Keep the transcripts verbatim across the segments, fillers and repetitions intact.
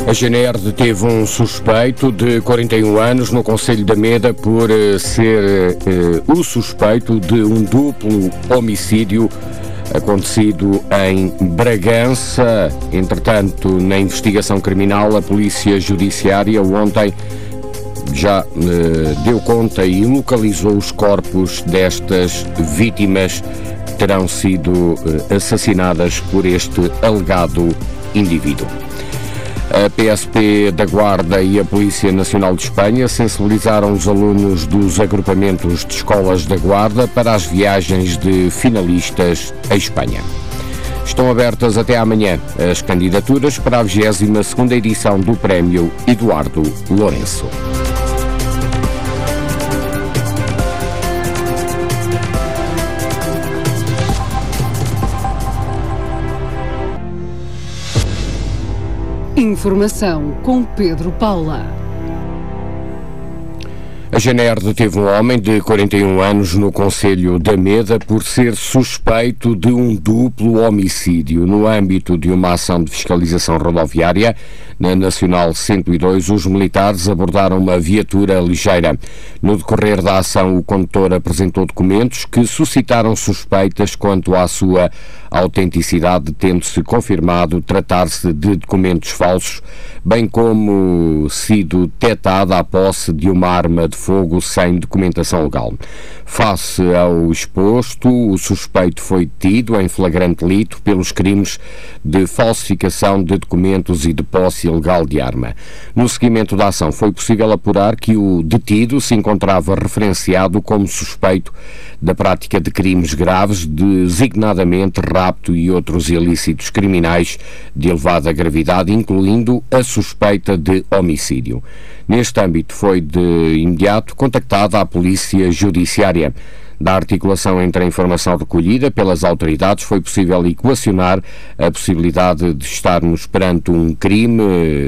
A G N R deteve um suspeito de quarenta e um anos no concelho da Meda por uh, ser uh, o suspeito de um duplo homicídio acontecido em Bragança. Entretanto, na investigação criminal, a Polícia Judiciária ontem já uh, deu conta e localizou os corpos destas vítimas que terão sido uh, assassinadas por este alegado indivíduo. A P S P da Guarda e a Polícia Nacional de Espanha sensibilizaram os alunos dos agrupamentos de escolas da Guarda para as viagens de finalistas à Espanha. Estão abertas até amanhã as candidaturas para a vigésima segunda edição do Prémio Eduardo Lourenço. Informação com Pedro Paula. A G N R deteve um homem de quarenta e um anos no concelho da Meda por ser suspeito de um duplo homicídio. No âmbito de uma ação de fiscalização rodoviária, na Nacional cento e dois, os militares abordaram uma viatura ligeira. No decorrer da ação, o condutor apresentou documentos que suscitaram suspeitas quanto à sua autenticidade, tendo-se confirmado tratar-se de documentos falsos, bem como sido detectada a posse de uma arma de fogo sem documentação legal. Face ao exposto, o suspeito foi detido em flagrante delito pelos crimes de falsificação de documentos e de posse ilegal de arma. No seguimento da ação, foi possível apurar que o detido se encontrava referenciado como suspeito da prática de crimes graves, designadamente rapto e outros ilícitos criminais de elevada gravidade, incluindo a suspeita de homicídio. Neste âmbito, foi de imediato contactada a Polícia Judiciária. Da articulação entre a informação recolhida pelas autoridades, foi possível equacionar a possibilidade de estarmos perante um crime,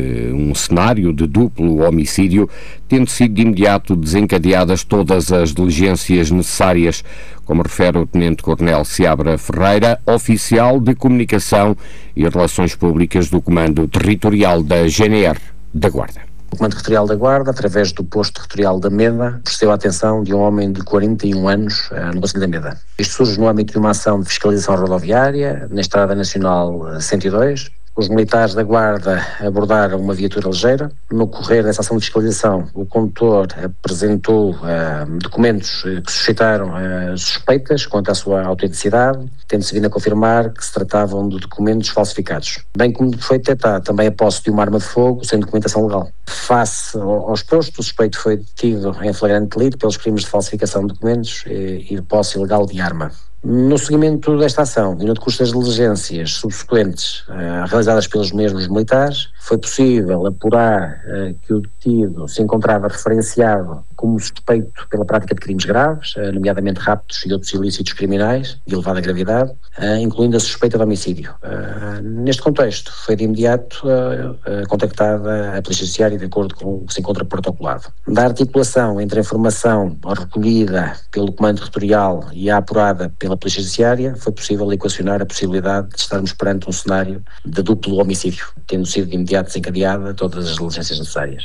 um cenário de duplo homicídio, tendo sido de imediato desencadeadas todas as diligências necessárias, como refere o Tenente-Coronel Seabra Ferreira, oficial de Comunicação e Relações Públicas do Comando Territorial da G N R da Guarda. O Comando Territorial da Guarda, através do Posto Territorial da Meda, prestou a atenção de um homem de quarenta e um anos uh, no concelho da Meda. Isto surge no âmbito de uma ação de fiscalização rodoviária na Estrada Nacional cento e dois. Os militares da Guarda abordaram uma viatura ligeira. No correr dessa ação de fiscalização, o condutor apresentou uh, documentos que suscitaram uh, suspeitas quanto à sua autenticidade, tendo-se vindo a confirmar que se tratavam de documentos falsificados. Bem como foi detectada também a posse de uma arma de fogo sem documentação legal. Face ao exposto, o suspeito foi detido em flagrante delito pelos crimes de falsificação de documentos e, e de posse ilegal de arma. No seguimento desta ação e no decurso das diligências subsequentes uh, realizadas pelos mesmos militares, foi possível apurar uh, que o detido se encontrava referenciado como suspeito pela prática de crimes graves, uh, nomeadamente raptos e outros ilícitos criminais de elevada gravidade, uh, incluindo a suspeita de homicídio. Uh, neste contexto, foi de imediato uh, uh, contactada a Polícia Judiciária de acordo com o que se encontra protocolado. Da articulação entre a informação recolhida pelo Comando Territorial e a apurada pela Polícia Judiciária, foi possível equacionar a possibilidade de estarmos perante um cenário de duplo homicídio, tendo sido de imediato desencadeada todas as diligências necessárias.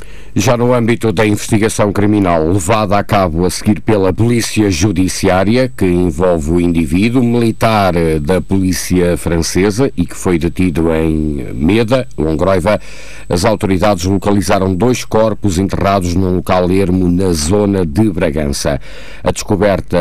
Já no âmbito da investigação criminal levada a cabo a seguir pela Polícia Judiciária, que envolve o indivíduo militar da Polícia Francesa e que foi detido em Meda, Longroiva, as autoridades localizaram dois corpos enterrados num local ermo na zona de Bragança. A descoberta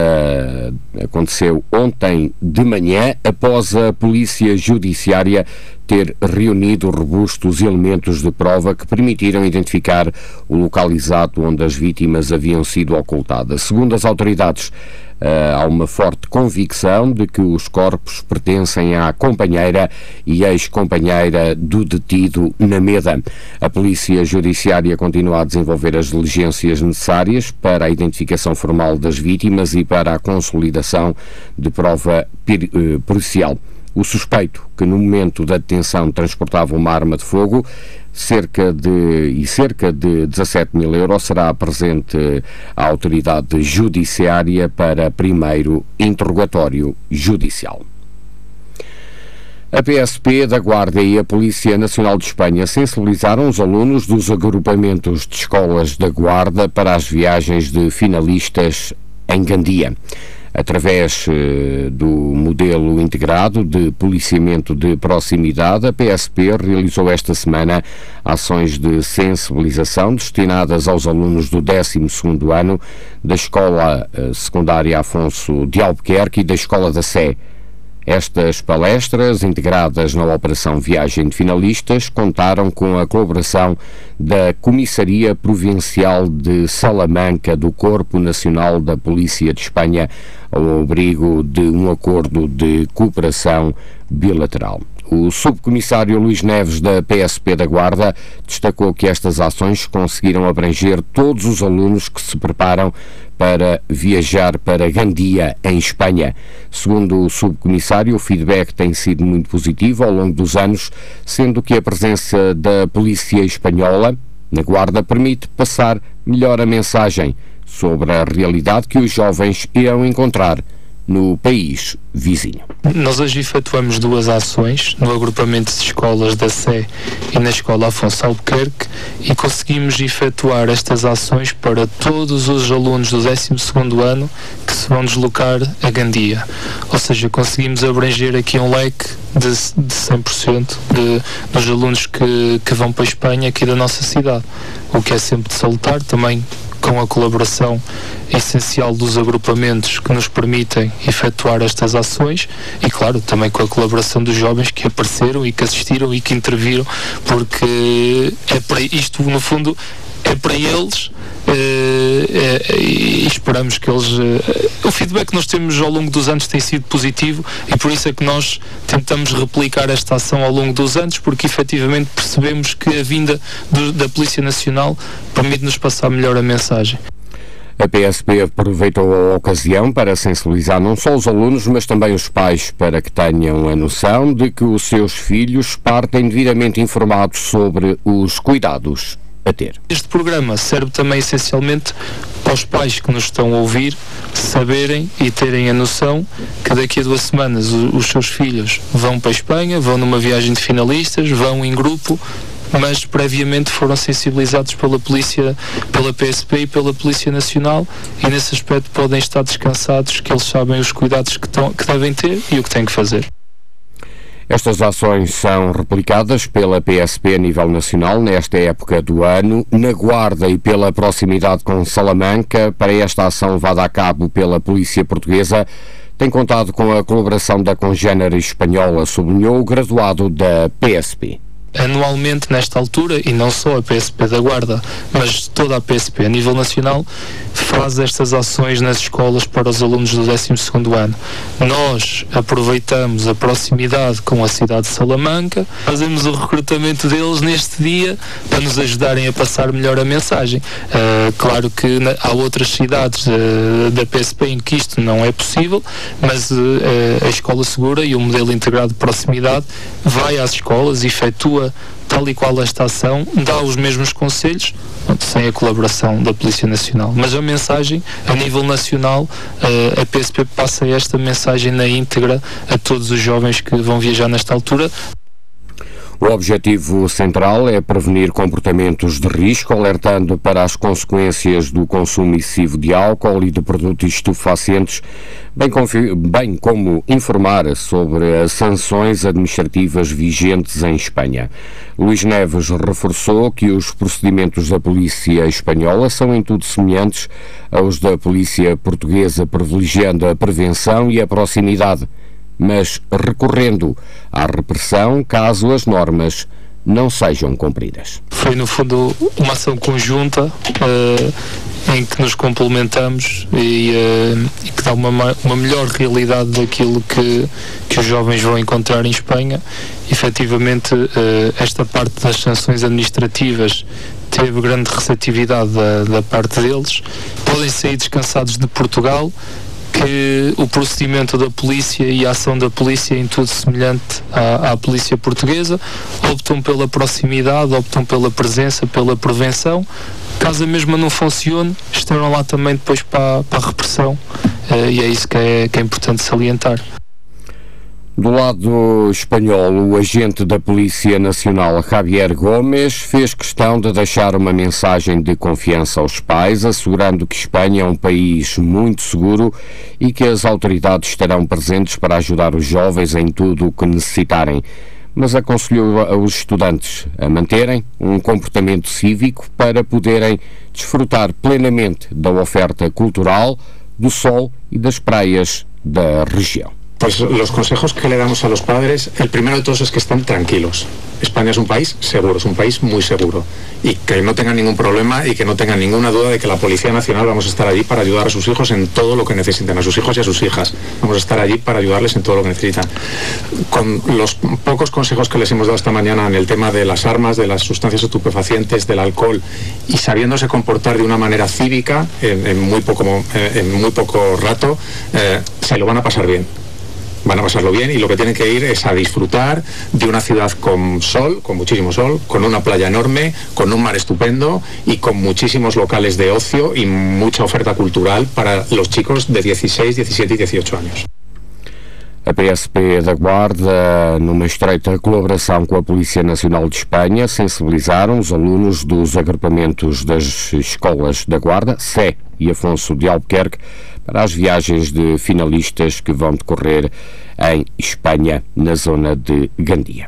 aconteceu ontem de manhã, após a Polícia Judiciária ter reunido robustos elementos de prova que permitiram identificar o local exato onde as vítimas haviam sido ocultadas. Segundo as autoridades, uh, há uma forte convicção de que os corpos pertencem à companheira e ex-companheira do detido na Meda. A Polícia Judiciária continua a desenvolver as diligências necessárias para a identificação formal das vítimas e para a consolidação de prova uh, policial. O suspeito, que no momento da detenção transportava uma arma de fogo cerca de, e cerca de dezassete mil euros, será presente à autoridade judiciária para primeiro interrogatório judicial. A P S P da Guarda e a Polícia Nacional de Espanha sensibilizaram os alunos dos agrupamentos de escolas da Guarda para as viagens de finalistas em Gandia. Através eh, do modelo integrado de policiamento de proximidade, a P S P realizou esta semana ações de sensibilização destinadas aos alunos do décimo segundo ano da Escola eh, Secundária Afonso de Albuquerque e da Escola da Sé. Estas palestras, integradas na Operação Viagem de Finalistas, contaram com a colaboração da Comissaria Provincial de Salamanca do Corpo Nacional da Polícia de Espanha, ao abrigo de um acordo de cooperação bilateral. O subcomissário Luís Neves, da P S P da Guarda, destacou que estas ações conseguiram abranger todos os alunos que se preparam para viajar para Gandia, em Espanha. Segundo o subcomissário, o feedback tem sido muito positivo ao longo dos anos, sendo que a presença da polícia espanhola na Guarda permite passar melhor a mensagem sobre a realidade que os jovens irão encontrar no país vizinho. Nós hoje efetuamos duas ações no agrupamento de escolas da Sé e na Escola Afonso Albuquerque e conseguimos efetuar estas ações para todos os alunos do décimo segundo ano que se vão deslocar a Gandia. Ou seja, conseguimos abranger aqui um leque de, de cem por cento de, dos alunos que, que vão para a Espanha aqui da nossa cidade, o que é sempre de salutar, também com a colaboração essencial dos agrupamentos que nos permitem efetuar estas ações e, claro, também com a colaboração dos jovens que apareceram e que assistiram e que interviram, porque é para isto, no fundo, é para eles eh, eh, e esperamos que eles... Eh, o feedback que nós temos ao longo dos anos tem sido positivo e por isso é que nós tentamos replicar esta ação ao longo dos anos, porque efetivamente percebemos que a vinda do, da Polícia Nacional permite-nos passar melhor a mensagem. A P S P aproveitou a ocasião para sensibilizar não só os alunos, mas também os pais, para que tenham a noção de que os seus filhos partem devidamente informados sobre os cuidados a ter. Este programa serve também essencialmente para os pais que nos estão a ouvir saberem e terem a noção que daqui a duas semanas os, os seus filhos vão para a Espanha, vão numa viagem de finalistas, vão em grupo, mas previamente foram sensibilizados pela polícia, pela P S P e pela Polícia Nacional e nesse aspecto podem estar descansados que eles sabem os cuidados que, tão, que devem ter e o que têm que fazer. Estas ações são replicadas pela P S P a nível nacional nesta época do ano, na Guarda e pela proximidade com Salamanca. Para esta ação levada a cabo pela Polícia Portuguesa, tem contado com a colaboração da congénere espanhola, sublinhou o graduado da P S P. Anualmente, nesta altura, e não só a P S P da Guarda, mas toda a P S P a nível nacional, faz estas ações nas escolas para os alunos do décimo segundo ano. Nós aproveitamos a proximidade com a cidade de Salamanca, fazemos o recrutamento deles neste dia para nos ajudarem a passar melhor a mensagem. Uh, claro que na, há outras cidades uh, da P S P em que isto não é possível, mas uh, a Escola Segura e o modelo integrado de proximidade vai às escolas, efetua tal e qual esta ação, dá os mesmos conselhos, sem a colaboração da Polícia Nacional. Mas a mensagem, a nível nacional, a P S P passa esta mensagem na íntegra a todos os jovens que vão viajar nesta altura. O objetivo central é prevenir comportamentos de risco, alertando para as consequências do consumo excessivo de álcool e de produtos estupefacientes, bem, bem como informar sobre as sanções administrativas vigentes em Espanha. Luís Neves reforçou que os procedimentos da polícia espanhola são em tudo semelhantes aos da polícia portuguesa, privilegiando a prevenção e a proximidade, mas recorrendo à repressão caso as normas não sejam cumpridas. Foi, no fundo, uma ação conjunta uh, em que nos complementamos e, uh, e que dá uma, uma melhor realidade daquilo que, que os jovens vão encontrar em Espanha. Efetivamente, uh, esta parte das sanções administrativas teve grande receptividade da, da parte deles. Podem sair descansados de Portugal, que o procedimento da polícia e a ação da polícia é em tudo semelhante à, à polícia portuguesa. Optam pela proximidade, optam pela presença, pela prevenção. Caso a mesma não funcione, estarão lá também depois para, para a repressão, uh, e é isso que é, que é importante salientar. Do lado espanhol, o agente da Polícia Nacional, Javier Gomes, fez questão de deixar uma mensagem de confiança aos pais, assegurando que Espanha é um país muito seguro e que as autoridades estarão presentes para ajudar os jovens em tudo o que necessitarem. Mas aconselhou aos estudantes a manterem um comportamento cívico para poderem desfrutar plenamente da oferta cultural, do sol e das praias da região. Pues los consejos que le damos a los padres, el primero de todos es que estén tranquilos. España es un país seguro, es un país muy seguro. Y que no tengan ningún problema y que no tengan ninguna duda de que la Policía Nacional vamos a estar allí para ayudar a sus hijos en todo lo que necesiten, a sus hijos y a sus hijas. Vamos a estar allí para ayudarles en todo lo que necesitan. Con los pocos consejos que les hemos dado esta mañana en el tema de las armas, de las sustancias estupefacientes, del alcohol, y sabiéndose comportar de una manera cívica, en, en, muy, poco, en muy poco rato, eh, se lo van a pasar bien. Van a pasarlo bien y lo que tienen que ir es a disfrutar de una ciudad con sol, con muchísimo sol, con una playa enorme, con un mar estupendo y con muchísimos locales de ocio y mucha oferta cultural para los chicos de dieciséis, diecisiete y dieciocho años. A P S P da Guarda, numa estreita colaboração com a Polícia Nacional de Espanha, sensibilizaram os alunos dos agrupamentos das escolas da Guarda, Sé e Afonso de Albuquerque, para as viagens de finalistas que vão decorrer em Espanha, na zona de Gandia.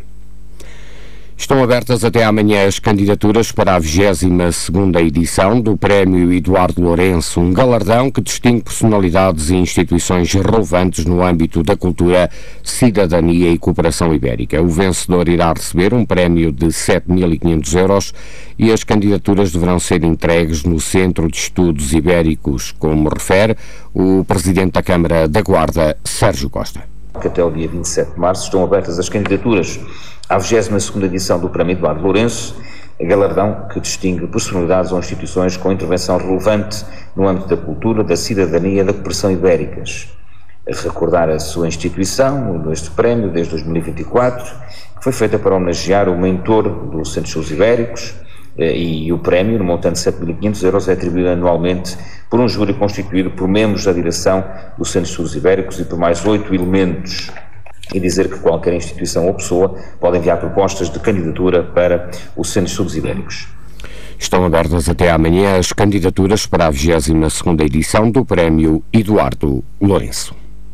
Estão abertas até amanhã as candidaturas para a vigésima segunda edição do Prémio Eduardo Lourenço, um galardão que distingue personalidades e instituições relevantes no âmbito da cultura, cidadania e cooperação ibérica. O vencedor irá receber um prémio de sete mil e quinhentos euros e as candidaturas deverão ser entregues no Centro de Estudos Ibéricos, como refere o Presidente da Câmara da Guarda, Sérgio Costa. Até o dia vinte e sete de março estão abertas as candidaturas à vigésima segunda edição do Prémio Eduardo Lourenço, galardão que distingue personalidades ou instituições com intervenção relevante no âmbito da cultura, da cidadania e da cooperação ibéricas. A recordar a sua instituição, este prémio, desde dois mil e vinte e quatro, que foi feita para homenagear o mentor do Centro de Estudos Ibéricos, e o prémio, no montante de sete mil e quinhentos euros, é atribuído anualmente por um júri constituído por membros da direção do Centro de Estudos Ibéricos e por mais oito elementos. E dizer que qualquer instituição ou pessoa pode enviar propostas de candidatura para o Centro de Estudos Ibéricos. Estão abertas até amanhã as candidaturas para a vigésima segunda edição do Prémio Eduardo Lourenço.